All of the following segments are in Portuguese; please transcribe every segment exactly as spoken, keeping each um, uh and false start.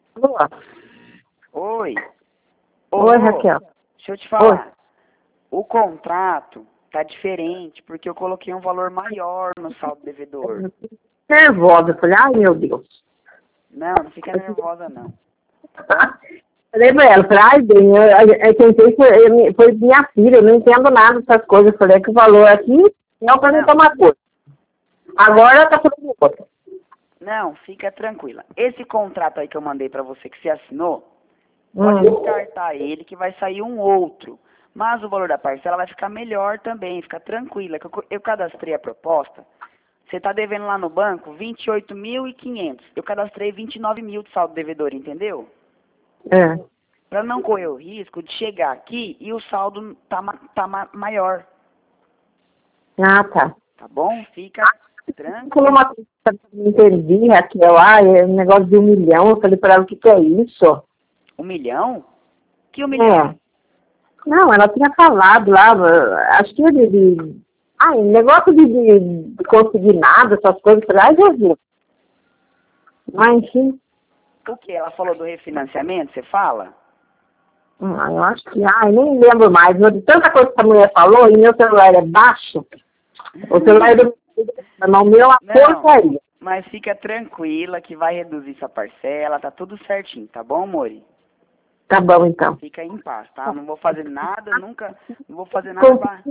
Boa. Oi. Ô, Oi, Rô, Raquel. deixa eu te falar. O contrato tá diferente porque eu coloquei um valor maior no saldo devedor. Nervosa. Falei, ai, meu Deus. Não, não fica nervosa, não. Falei pra ela, falei, ai, bem, eu, eu, eu tentei, foi, eu- foi minha filha, eu não entendo nada dessas coisas. Eu falei, é que o valor aqui é pra mim Não. tomar coisa. Agora tá falando outra. Não, fica tranquila. Esse contrato aí que eu mandei pra você que você assinou, pode Hum. descartar ele que vai sair um outro. Mas o valor da parcela vai ficar melhor também, fica tranquila. que Eu, eu cadastrei a proposta. Você está devendo lá no banco vinte e oito mil e quinhentos. Eu cadastrei vinte e nove mil de saldo devedor, entendeu? É. Para não correr o risco de chegar aqui e o saldo tá, ma- tá ma- maior, Ah, tá. tá bom? Fica Falou tranquilo. uma coisa que eu não entendi, Raquel, ah, é um negócio de um milhão. Eu falei pra ela, o que que é isso? Um milhão? Que um milhão? É. Não, ela tinha falado lá, acho que de, de ah, negócio de, de, de conseguir nada, essas coisas, eu falei, ai, Jesus. Mas, enfim, O que? Ela falou do refinanciamento, você fala? hum, eu acho que, ai, nem lembro mais, mas de tanta coisa que a mulher falou, e meu celular é baixo, o celular do mas o meu é uma Não, porcaria. mas fica tranquila que vai reduzir sua parcela, tá tudo certinho, tá bom, Mori? Tá bom, então. Fica em paz, tá? Não vou fazer nada, nunca, não vou fazer nada pra...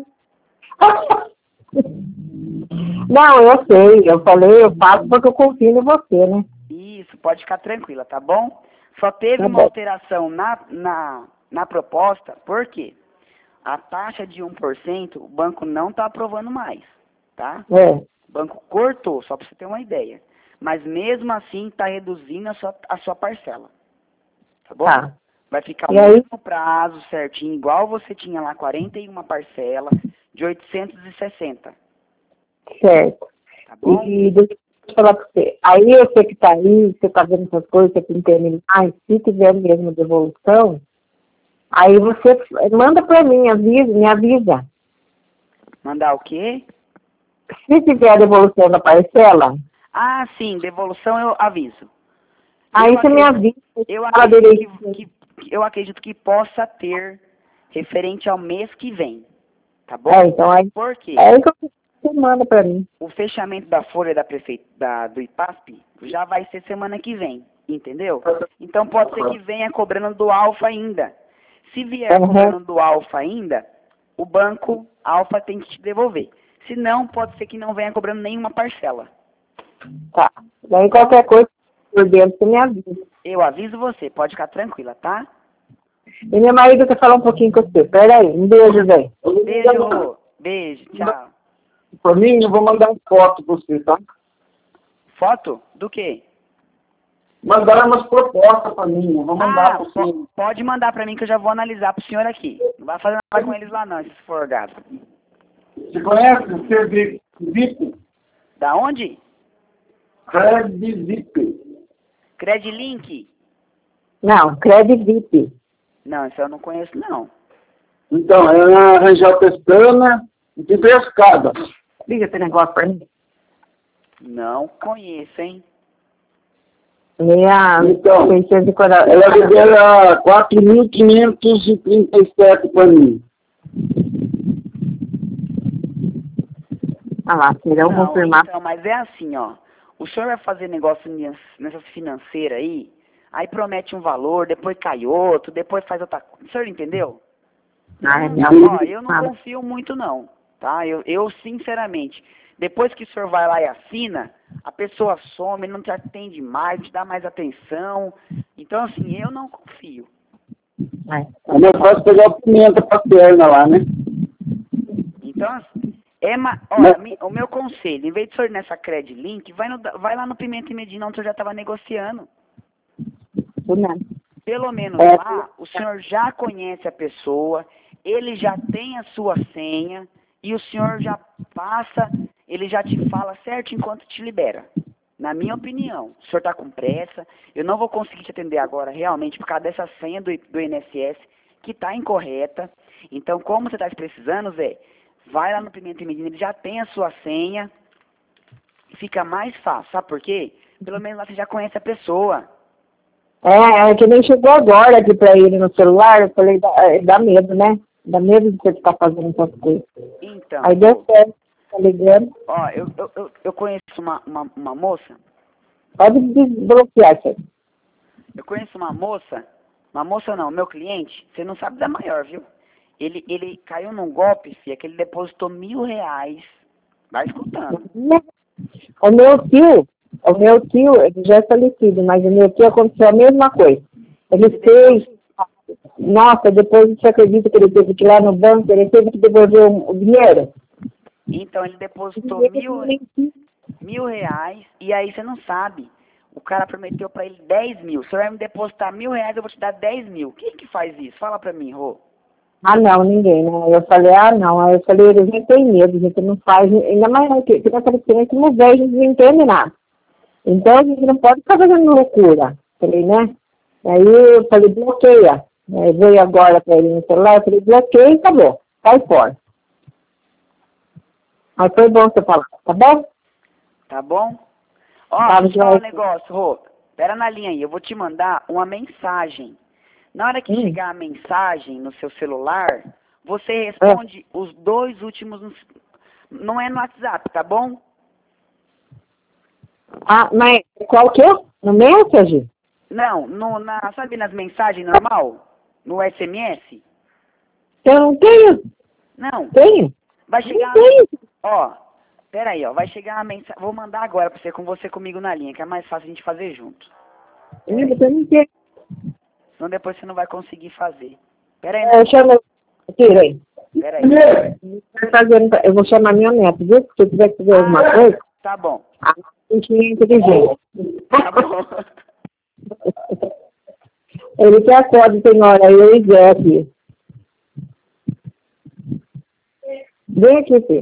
Não, eu sei, eu falei, eu faço porque eu confio em você, né? Isso, pode ficar tranquila, tá bom? Só teve Tá uma bom. alteração na, na, na proposta, por quê? A taxa de um por cento o banco não está aprovando mais, tá? É, O banco cortou, só para você ter uma ideia. Mas mesmo assim está reduzindo a sua, a sua parcela, tá bom? tá. Vai ficar o E aí, mesmo prazo certinho, igual você tinha lá quarenta e uma parcela de oitocentos e sessenta, certo. tá bom? E deixa eu falar pra você. Aí eu sei que tá aí, você tá vendo essas coisas, você tem que entender mais. Se tiver mesmo devolução, aí você manda pra mim, avisa, me avisa. Mandar o quê? Se tiver a devolução da parcela, Ah, sim, devolução eu aviso. aí Eu você me acredito, avisa. eu Fala acredito que, direitinho. que, que- eu acredito que possa ter referente ao mês que vem, tá bom? É, então aí, Por quê? é aí que você manda pra mim. O fechamento da folha da prefeita da, do IPASP já vai ser semana que vem, entendeu? Então pode ser que venha cobrando do Alfa ainda. Se vier Uhum. cobrando do Alfa ainda, o banco Alfa tem que te devolver. Se não, pode ser que não venha cobrando nenhuma parcela. Tá. Daí qualquer coisa por dentro você me avisa. Eu aviso você, pode ficar tranquila, tá? E meu marido quer falar um pouquinho com você. Pera aí, um beijo, velho. Beijo, Rô. Beijo, tchau. Pra mim, eu vou mandar uma foto pra você, tá? Foto? Do quê? Mandaram umas propostas pra mim, eu vou mandar Ah, pra você. po- pode mandar pra mim que eu já vou analisar pro senhor aqui. Não vai fazer nada com eles lá não, esses forgados. Você conhece o Credit Zip? Da onde? Credit Zip. Credilink? Não, Credit V I P. Não, isso eu não conheço não. Então, é na Rangel Pestana e tem Pescada. Liga esse negócio pra mim. Não conheço, hein? Meia Então, seiscentos e quarenta. ela libera quatro mil quinhentos e trinta e sete pra mim. Ah lá, se irão Não, confirmar. então, mas é assim, ó. O senhor vai fazer negócio nias- nessas financeiras aí, aí promete um valor, depois cai outro, depois faz outra coisa. O senhor entendeu? Ah, Eu não, não, ó, eu não nada. confio muito não, tá? Eu, eu, sinceramente, depois que o senhor vai lá e assina, a pessoa some, não te atende mais, te dá mais atenção. Então, assim, eu não confio. É. É mais fácil pegar a pimenta pra perna lá, né? Então, assim, é ma... Olha, mi- o meu conselho, em vez de o senhor ir nessa Credilink, vai, no, da- vai lá no Pimenta e Medina, onde o senhor já estava negociando. Não. Pelo menos É. lá, o senhor já conhece a pessoa, ele já tem a sua senha, e o senhor já passa, ele já te fala certo enquanto te libera. Na minha opinião, o senhor está com pressa, eu não vou conseguir te atender agora realmente por causa dessa senha do, I- do I N S S que está incorreta. Então, como você está precisando, Zé, vai lá no Pimenta e Medina, ele já tem a sua senha, fica mais fácil, sabe por quê? Pelo menos lá você já conhece a pessoa. É, é que nem chegou agora aqui pra ele no celular, eu falei, dá, é, dá medo, né? Dá medo de você ficar fazendo essas coisas. Então, Aí deu certo, tá ligando? ó, eu, eu, eu, eu conheço uma, uma, uma moça, Pode desbloquear, senhor. eu conheço uma moça, uma moça não, meu cliente, você não sabe da maior, viu? Ele, ele caiu num golpe, filha, que ele depositou mil reais. Vai escutando. O meu tio, o meu tio, ele já é falecido, mas o meu tio aconteceu a mesma coisa. Ele fez, nossa, depois você acredita que ele teve que ir lá no banco, ele teve que devolver o, o dinheiro? Então ele depositou mil, mil reais e aí você não sabe. O cara prometeu pra ele dez mil. Se você vai me depositar mil reais, eu vou te dar dez mil. Quem que faz isso? Fala pra mim, Rô. Ah, não, ninguém, né? Eu falei, ah, não. Aí eu falei, a gente tem medo, a gente não faz, ainda mais que que nessa experiência não vê, a gente não entende nada. Então a gente não pode ficar fazendo loucura. Falei, né? Aí eu falei, bloqueia. Aí veio agora pra ele no celular, eu falei, bloqueia e acabou. Sai fora. Mas foi bom você falar, tá bom? Tá bom? Ó, Tá, deixa eu te falar um joia. negócio, Rô. Pera na linha aí, eu vou te mandar uma mensagem. Na hora que Hum. chegar a mensagem no seu celular, você responde os dois últimos. nos- Não é no WhatsApp, tá bom? Ah, mas qual que é? No message? Não, no, na, sabe nas mensagens normal? No S M S? Eu não tenho. Não. Tenho? Vai Não chegar. tenho. Ó, pera aí, ó. Vai chegar a mensagem. Vou mandar agora pra você, com você comigo na linha, que é mais fácil a gente fazer junto. Eu não tenho. Senão depois você não vai conseguir fazer. Pera aí, É, né? eu chamo. Tira aí. Pera aí. Vai fazendo- Eu vou chamar minha neta, viu? Se eu tiver que fazer alguma coisa, Tá bom. a gente é inteligente. Tá bom. Ele que acorda, senhora, eu e Zé aqui. Vem aqui, filho.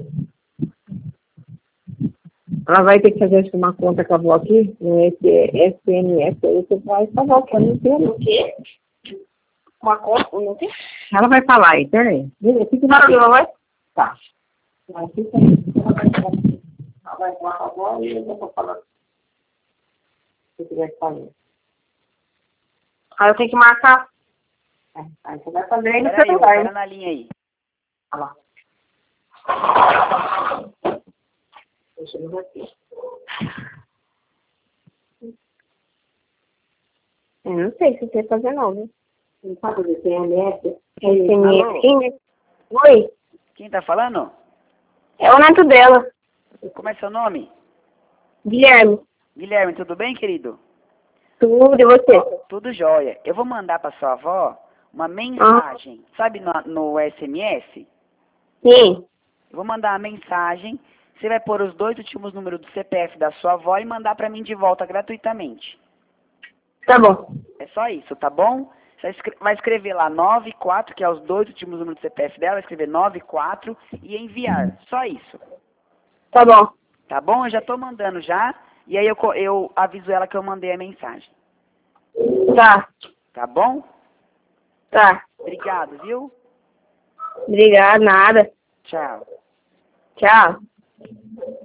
Ela vai ter que fazer acho que uma conta com a avó aqui, no S M S, aí você vai falar que eu não entendo. O quê? Uma conta? Não tem? Ela vai falar aí, peraí. Vem, fica Fala, minha mamãe. Tá. Ela fica aí. Ela vai falar. Ela vai falar com a avó e eu vou falar. Se tiver que fazer. Aí eu tenho que marcar. É, aí você vai fazer aí no Pera aí, Rô, celular. pera né? na linha aí. Olha lá. Deixa eu ver aqui. Eu não sei se você fazer não, viu? Não sabe fazer C M S? S M Alô? S, sim, né? Oi, Quem tá falando? é o neto dela, Como é seu nome? Guilherme. Guilherme, tudo bem, querido? Tudo, e você? Tudo jóia. Eu vou mandar pra sua avó uma mensagem. Sabe no, no S M S? Sim, Eu vou mandar a mensagem. Você vai pôr os dois últimos números do C P F da sua avó e mandar pra mim de volta gratuitamente. tá bom. É só isso, tá bom? Você vai escre- vai escrever lá nove quatro, que é os dois últimos números do C P F dela, vai escrever nove quatro e enviar. Só isso. Tá bom. Tá bom? Eu já tô mandando já. E aí eu, co- eu aviso ela que eu mandei a mensagem. Tá, Tá bom? tá. Obrigado, viu? Obrigado, nada. Tchau. Tchau.